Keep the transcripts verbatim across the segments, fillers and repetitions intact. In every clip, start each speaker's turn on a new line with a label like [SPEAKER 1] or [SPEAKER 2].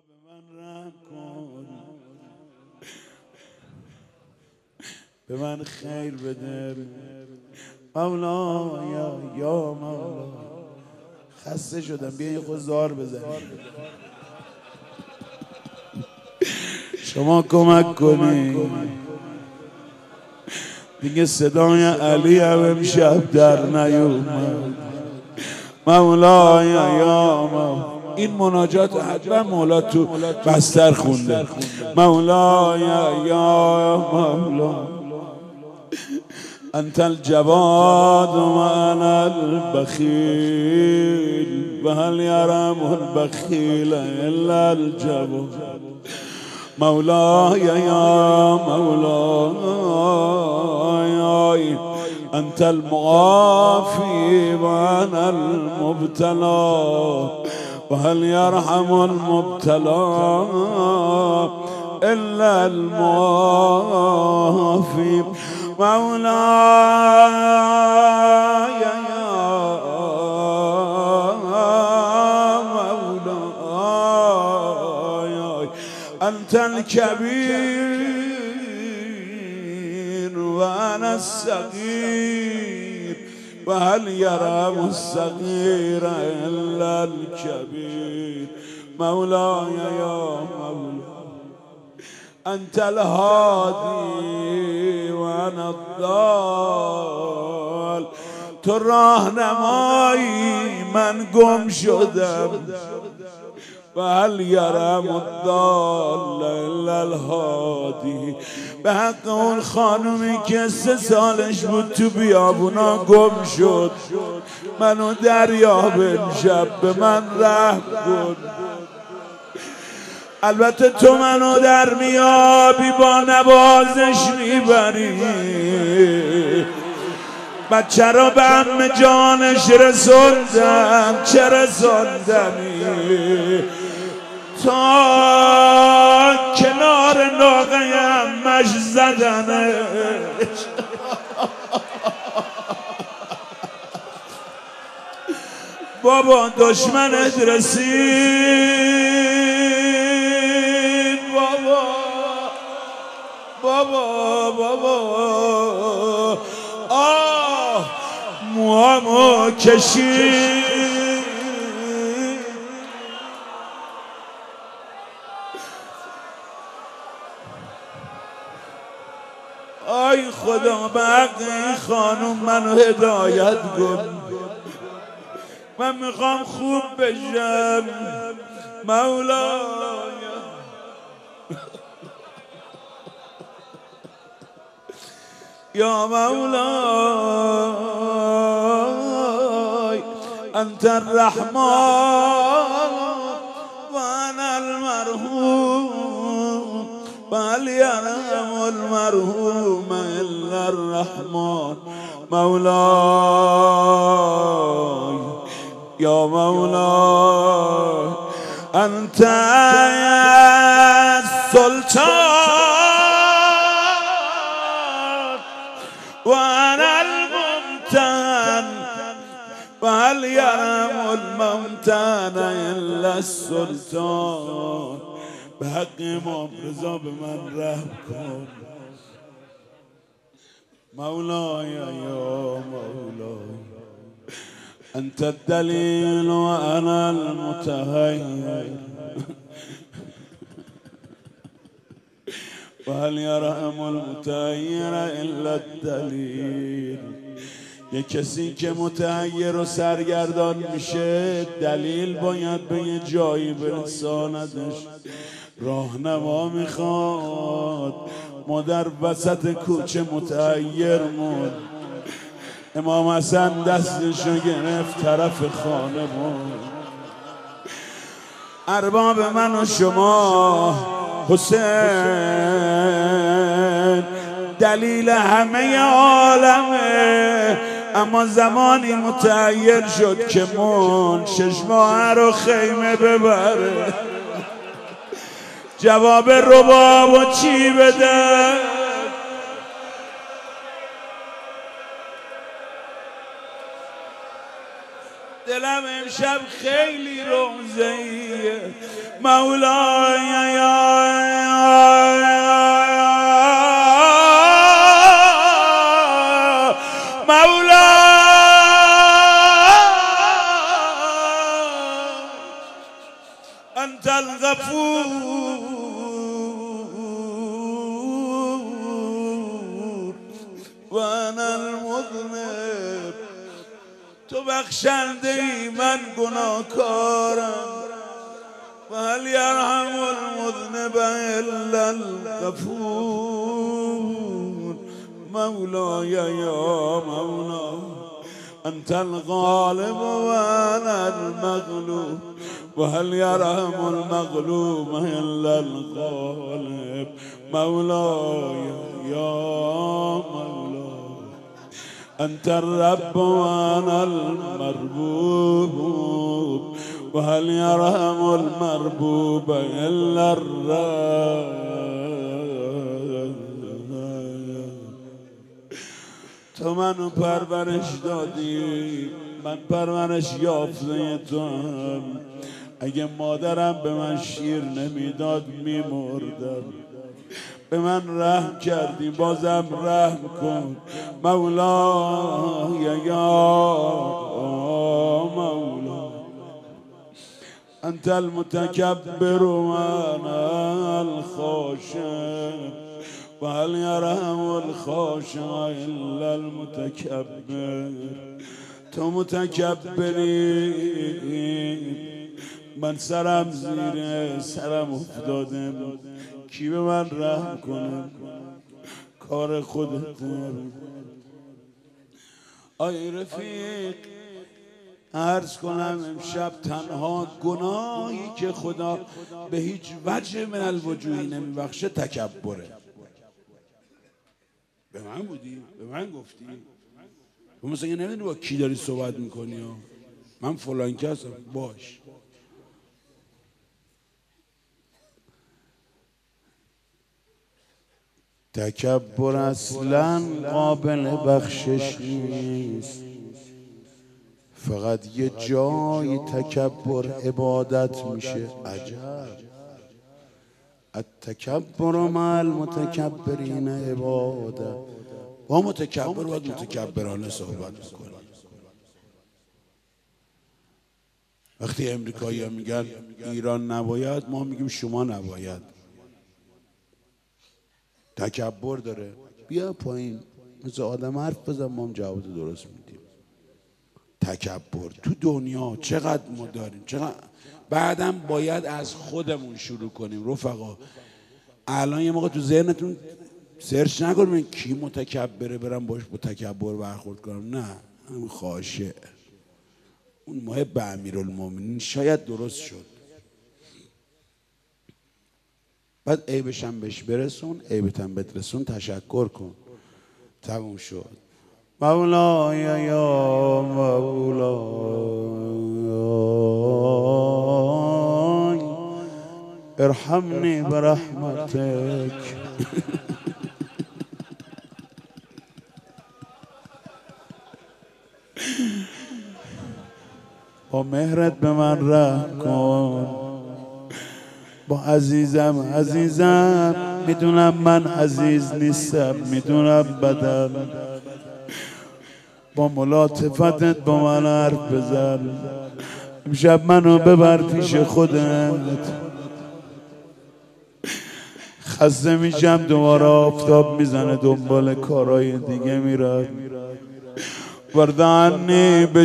[SPEAKER 1] به من رحم کن، به من خیر بده مولا، یا یا مولا. خسته شدم، بیا یه خود زار بزنیم. شما کمک کنید دیگه. صدای علی هم امشب در نیومد. مولا یا مولا. این مناجات حتما مولا تو بستر خونده. مولا یا مولا، انت الجواد و انا البخیل و هل یرم البخیل الا الجواد. مولا یا مولا، انت المعافی و انا المبتلا و هل یرحم المبتلا الا المعافی. مولاي يا مولاي، أنت الكبير وأنا الصغير وهل يرام الصغير إلا الكبير. مولاي يا مولاي، أنت الهادي وأنا الضال. تو راهنمایی من گم شدم و هل یرم الضال الا الهادی. به حق اون خانومی که سه سالش بود تو بیابونا گم شد، منو دریاب امشب، به من رحم کن. البته تو منو در میابی، با نوازش میبری، بچه رو به عمه جانش رسوندم، چه رسوندمی تا کنار ناقه عمش زدنش. بابا دشمنت رسید، بابا بابا بابا، آه موامو کشید. آی خدا، به حق این خانوم منو هدایت کن، من میخوام خوب بشم. مولاي یا مولاي، انت الرحمن و انا المرحوم و هل یرحم المرحوم الا الرحمن. مولاي یا مولاي، انت السلطان و انا الممتن و هل یرحم الممتن الا السلطان. به حق امام رضا به من رحم کن. مولاي یا مولاي، انت الدلیل و انا المتحیر و هل یرحم المتحیر الا الدلیل. یه کسی که متحیر و سرگردان میشه، دلیل باید به یه جایی برساندش، راهنما میخواد. ما در وسط کوچه متحیر موند، امام حسن دستشو گرفت طرف خانه بود. ارباب من و شما، حسین دلیل همه عالمه، اما زمانی متحیر شد که من شش ماه رو خیمه ببره. جواب ربابو چی بده؟ دلم دلم امشب خیلی روزهیه مولای یا مولا انت الغفور و انا المذنب تو بخشنده ای من گناهکارم و هل یرحم المذنب الا الغفور مولای یا مولا انت الغالب و انا المغلوب و هل یرحم المغلوب الا الغالب مولای یا مولا انت الرب و انا المربوب و هل یرحم المربوب الا الرب تو منو پرورش دادی من پرورش یافته تو هم اگه مادرم به من شیر نمیداد میمردم به من رحم کردی بازم رحم کن مولا یا مولا انت المتکبر و انا الخاشع و هل یرحم الخاشع الا المتکبر تو متکبری من سرم زیر سرم افتاده کی به من رحم کنه کار خودت آی رفیق عرض کنم امشب تنها گناهی که خدا به هیچ وجه من الوجوهی نمیبخشه تکبره به من بودی؟ به من گفتی؟ تو مثلا نمیدونی با کی داری صحبت میکنی ها؟ من فلان کسم باش تکبر اصلا قابل بخشش نیست فقط یه جای تکبر عبادت میشه عجب التکبر مع المتکبرین عبادت با متکبر باید متکبرانه صحبت میکنه وقتی امریکایی ها میگن ایران نباید ما میگیم شما نباید تکبر داره بیا پایین مثل آدم حرف بزن ما هم جواب درست میدیم تکبر تو دنیا چقدر ما داریم چقدر بعدم باید از خودمون شروع کنیم رفقا الان یه موقع تو ذهنتون سرچ نکنیم کی متکبره برم باش با تکبر برخورد کنم نه همین خاشع اون محب امیرالمومنین شاید درست شد بعد عیبشم بهش برسون عیبتم بهت رسون تشکر کن تموم شد مولا یا مولا ارحمنی برحمتک با مهرت به من رحم کن با عزیزم عزیزم میدونم من عزیز نیستم میدونم بدم با ملاطفتت با من حرف بزن امشب منو ببر پیش خودت خسته میشم دوباره آفتاب میزنه دنبال کارهای دیگه میرم وردانی به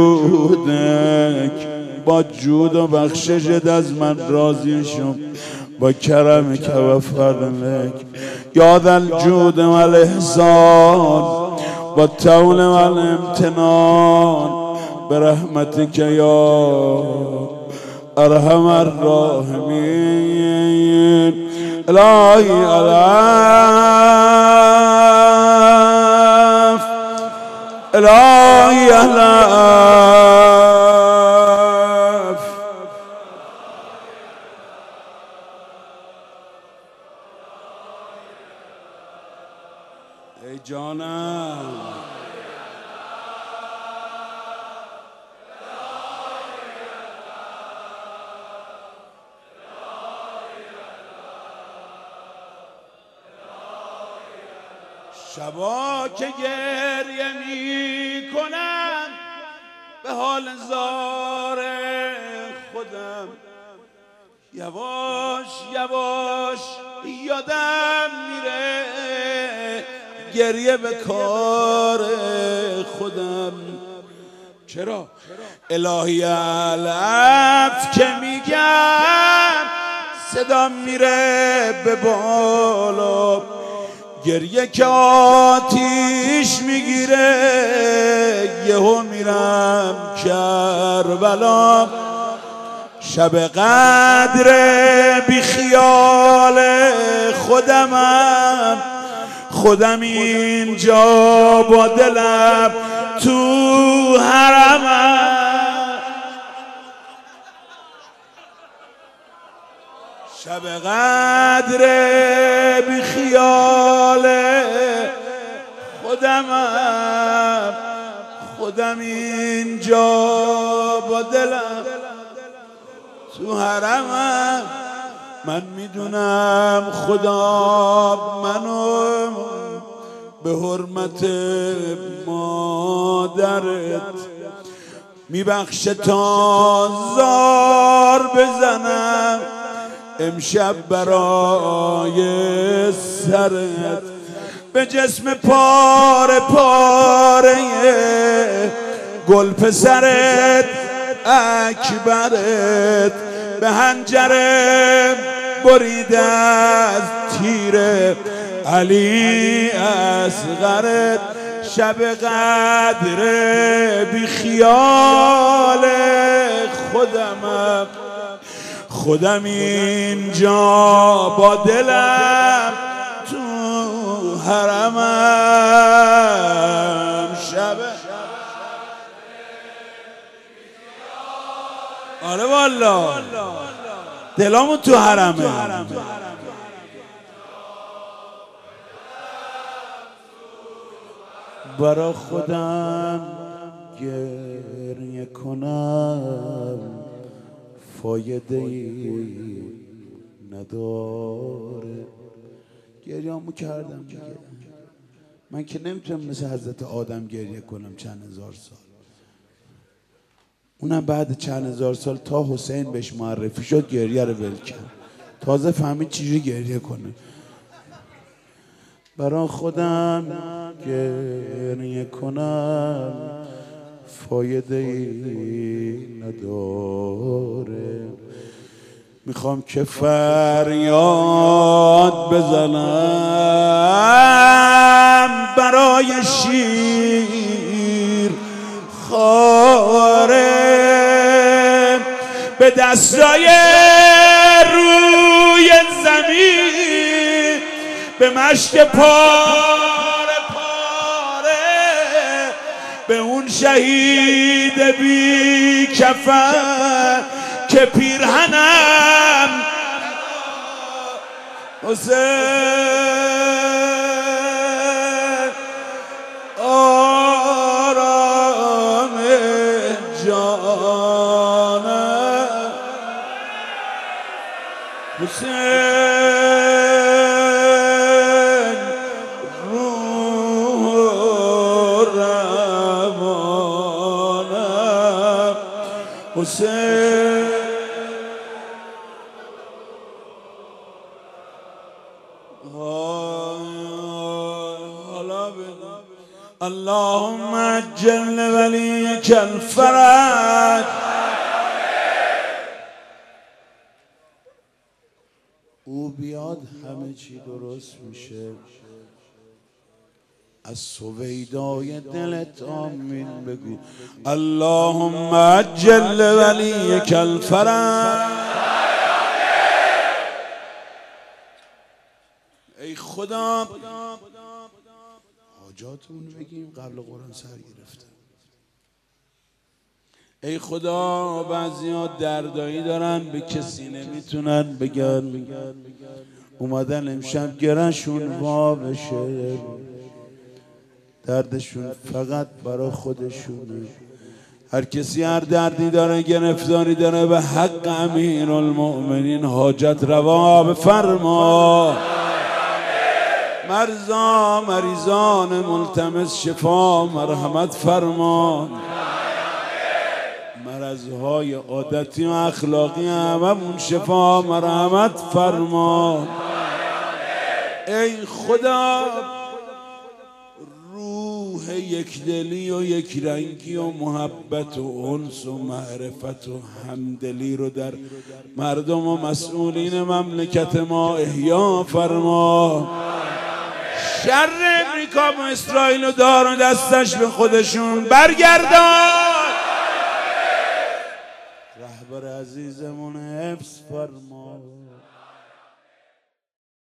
[SPEAKER 1] جودک با جود و بخششت از من راضی شم با کرمک و فضلک یا ذا الجود و الاحسان و طول و الامتنان برحمتک یا ارحم الراحمین الهی الاف الهی الاف ای جانم شبا که گریه می کنم به حال زار خودم، یواش یواش یادم میره گریه به کار خودم. چرا؟ الهی علف که میگم صدا میره به بالا، گریه که آتیش میگیره یهو میرم کربلا. شب قدر بی خیال خودمم، خودم اینجا با دلم تو حرمم. شب قدر بی خیال خودمم، خودم اینجا با دلم تو حرمم. من میدونم خدا منو به حرمت مادرت میبخشه تا زار بزنم امشب برای سرت، به جسم پاره پاره گل پسرت اکبرت، به هنجره بریده از تیر علی اصغرت. شب قدر بی خیال خودمم، خودم اینجا با دلم تو حرمم. شب آره والا دلامون تو حرمه. برا خودم گریه کنم فایده ای نداره. گریه‌امو کردم دیگه. من که نمیتونم مثل حضرت آدم گریه کنم چند هزار سال، اونم بعد چند هزار سال تا حسین بهش معرفی شد گریه رو ول کرد، تازه فهمید چجوری گریه کنه. برا خودم گریه کنم فایده ای نداره. میخوام که فریاد بزنم برای شیر خاره، به دستای روی زمین به مشک پاره پاره، به اون شهید بی کفن که پیرهنم حسین آرام جانم، حسین روح روانم، حسین اللهم عجل وليك الفرج. او بیاد همه چی درست میشه. از سویدای دلت آمین بگو. اللهم عجل وليك الفرج. ای خدا حاجاتمون بگیم قبل قرآن سر گرفته. ای خدا بعضیا دردایی دارن به کسی نمیتونن بگن، اومدن امشب گرهشون وا بشه، دردشون فقط برا خودشونه. هر کسی هر دردی داره گرفتاری داره به حق امیرالمؤمنین حاجت روا بفرما. مرزا مریضان ملتمس شفا مرحمت فرمان. مرضهای عادتی و اخلاقی هممون شفا مرحمت فرمان. ای خدا روح یکدلی و یک رنگی و محبت و انس و معرفت و همدلی رو در مردم و مسئولین مملکت ما احیا فرما. شر امریکا و اسرائیل و دار و دستش به خودشون برگردان. رهبر عزیزمون حفظ فرما.